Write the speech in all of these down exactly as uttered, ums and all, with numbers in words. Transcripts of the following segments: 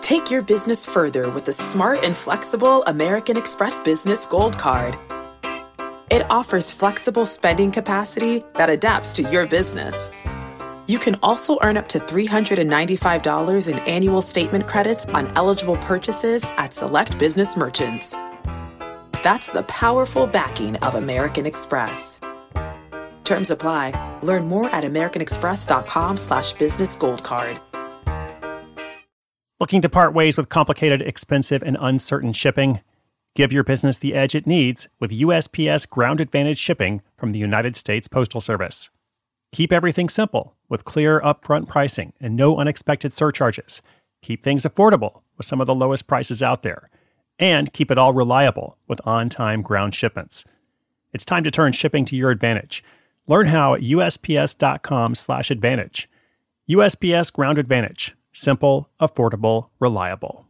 Take your business further with the smart and flexible American Express Business Gold Card. It offers flexible spending capacity that adapts to your business. You can also earn up to three hundred ninety-five dollars in annual statement credits on eligible purchases at select business merchants. That's the powerful backing of American Express. Terms apply. Learn more at americanexpress.com slash business gold card. Looking to part ways with complicated, expensive, and uncertain shipping? Give your business the edge it needs with U S P S Ground Advantage shipping from the United States Postal Service. Keep everything simple with clear upfront pricing and no unexpected surcharges. Keep things affordable with some of the lowest prices out there. And keep it all reliable with on-time ground shipments. It's time to turn shipping to your advantage. Learn how at USPS.com slash advantage. U S P S Ground Advantage. Simple, affordable, reliable.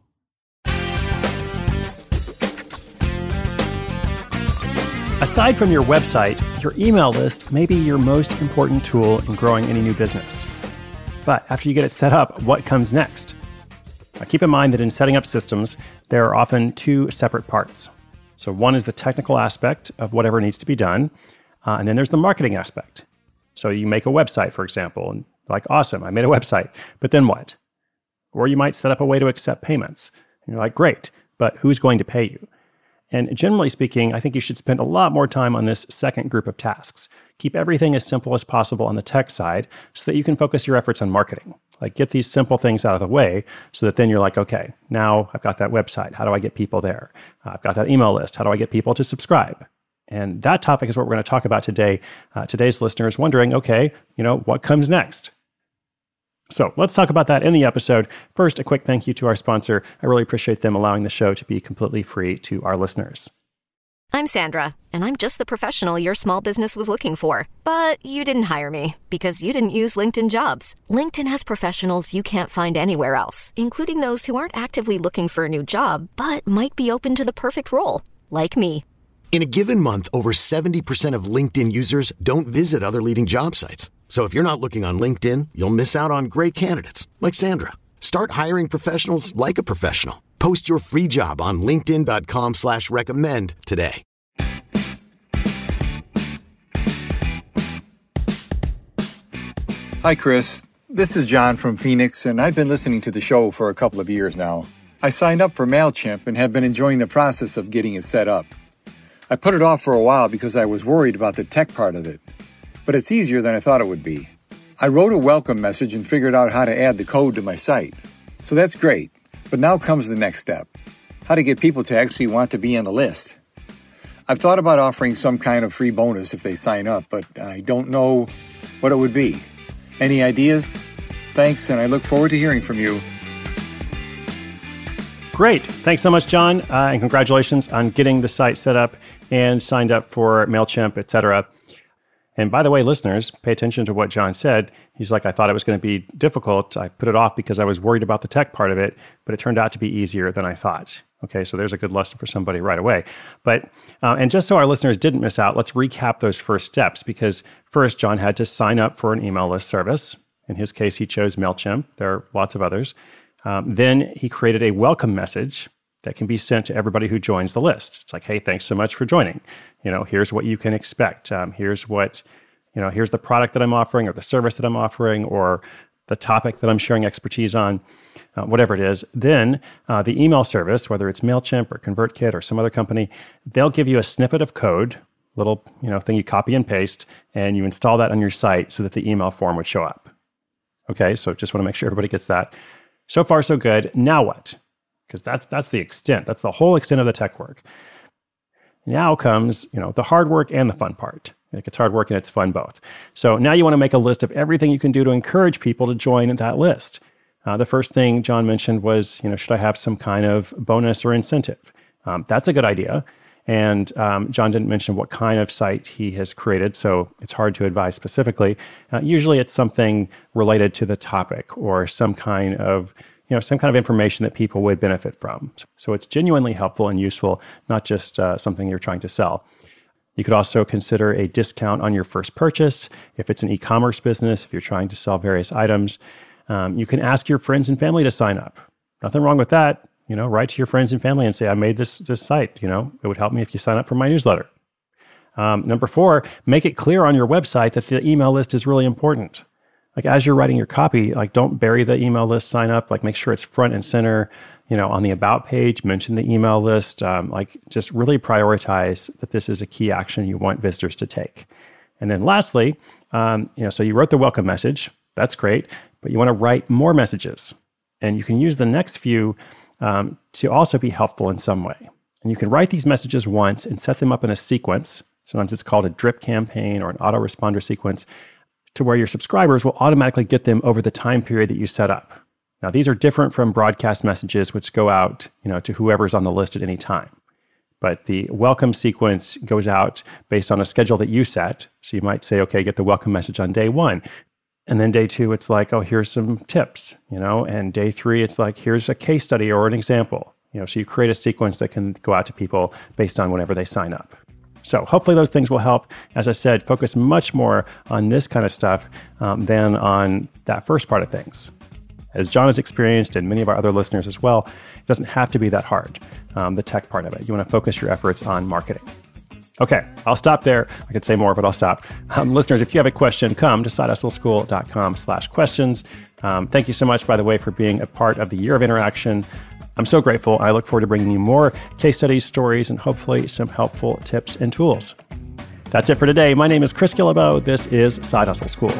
Aside from your website, your email list may be your most important tool in growing any new business. But after you get it set up, what comes next? Now, keep in mind that in setting up systems, there are often two separate parts. So one is the technical aspect of whatever needs to be done, uh, and then there's the marketing aspect. So you make a website, for example, and like, awesome, I made a website, but then what? Or you might set up a way to accept payments. And you're like, great, but who's going to pay you? And generally speaking, I think you should spend a lot more time on this second group of tasks. Keep everything as simple as possible on the tech side so that you can focus your efforts on marketing. Like, get these simple things out of the way so that then you're like, okay, now I've got that website. How do I get people there? Uh, I've got that email list. How do I get people to subscribe? And that topic is what we're going to talk about today. Uh, today's listener is wondering, okay, you know, what comes next? So let's talk about that in the episode. First, a quick thank you to our sponsor. I really appreciate them allowing the show to be completely free to our listeners. I'm Sandra, and I'm just the professional your small business was looking for. But you didn't hire me because you didn't use LinkedIn Jobs. LinkedIn has professionals you can't find anywhere else, including those who aren't actively looking for a new job, but might be open to the perfect role, like me. In a given month, over seventy percent of LinkedIn users don't visit other leading job sites. So if you're not looking on LinkedIn, you'll miss out on great candidates like Sandra. Start hiring professionals like a professional. Post your free job on linkedin.com slash recommend today. Hi, Chris. This is John from Phoenix, and I've been listening to the show for a couple of years now. I signed up for MailChimp and have been enjoying the process of getting it set up. I put it off for a while because I was worried about the tech part of it, but it's easier than I thought it would be. I wrote a welcome message and figured out how to add the code to my site. So that's great, but now comes the next step. How to get people to actually want to be on the list. I've thought about offering some kind of free bonus if they sign up, but I don't know what it would be. Any ideas? Thanks, and I look forward to hearing from you. Great. Thanks so much, John, uh, and congratulations on getting the site set up and signed up for MailChimp, et cetera. And by the way, listeners, pay attention to what John said. He's like, I thought it was going to be difficult. I put it off because I was worried about the tech part of it, but it turned out to be easier than I thought. Okay, so there's a good lesson for somebody right away. But, uh, and just so our listeners didn't miss out, let's recap those first steps, because first, John had to sign up for an email list service. In his case, he chose MailChimp. There are lots of others. Um, then he created a welcome message that can be sent to everybody who joins the list. It's like, hey, thanks so much for joining. You know, here's what you can expect. Um, here's what, you know, here's the product that I'm offering, or the service that I'm offering, or the topic that I'm sharing expertise on, uh, whatever it is. Then uh, the email service, whether it's MailChimp or ConvertKit or some other company, they'll give you a snippet of code, little, you know, thing you copy and paste, and you install that on your site so that the email form would show up. Okay, so just want to make sure everybody gets that. So far, so good. Now what? Because that's that's the extent. That's the whole extent of the tech work. Now comes, you know, the hard work and the fun part. Like, it's hard work and it's fun both. So now you want to make a list of everything you can do to encourage people to join that list. Uh, the first thing John mentioned was, you know, should I have some kind of bonus or incentive? Um, that's a good idea. And um, John didn't mention what kind of site he has created, so it's hard to advise specifically. Uh, usually it's something related to the topic, or some kind of, you know, some kind of information that people would benefit from. So it's genuinely helpful and useful, not just uh, something you're trying to sell. You could also consider a discount on your first purchase. If it's an e-commerce business, if you're trying to sell various items, um, you can ask your friends and family to sign up. Nothing wrong with that. You know, write to your friends and family and say, I made this this site. You know, it would help me if you sign up for my newsletter. Um, number four, make it clear on your website that the email list is really important. Like as you're writing your copy, like don't bury the email list sign up. Like make sure it's front and center. You know, on the about page, mention the email list. Um, like just really prioritize that this is a key action you want visitors to take. And then lastly, um, you know, so you wrote the welcome message. That's great, but you want to write more messages, and you can use the next few Um, to also be helpful in some way. And you can write these messages once and set them up in a sequence. Sometimes it's called a drip campaign or an autoresponder sequence, to where your subscribers will automatically get them over the time period that you set up. Now, these are different from broadcast messages, which go out, you know, to whoever's on the list at any time. But the welcome sequence goes out based on a schedule that you set. So you might say, okay, get the welcome message on day one. And then day two, it's like, oh, here's some tips, you know, and day three, it's like, here's a case study or an example, you know, so you create a sequence that can go out to people based on whenever they sign up. So hopefully those things will help. As I said, focus much more on this kind of stuff um, than on that first part of things. As John has experienced, and many of our other listeners as well, it doesn't have to be that hard, um, the tech part of it. You want to focus your efforts on marketing. Okay, I'll stop there. I could say more, but I'll stop. Um, listeners, if you have a question, come to sidehustleschool.com slash questions. Um, thank you so much, by the way, for being a part of the Year of Interaction. I'm so grateful. I look forward to bringing you more case studies, stories, and hopefully some helpful tips and tools. That's it for today. My name is Chris Guillebeau. This is Side Hustle School.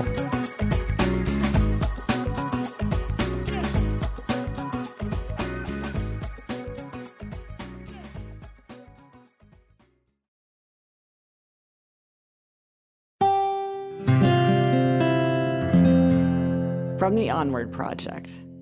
From the Onward Project.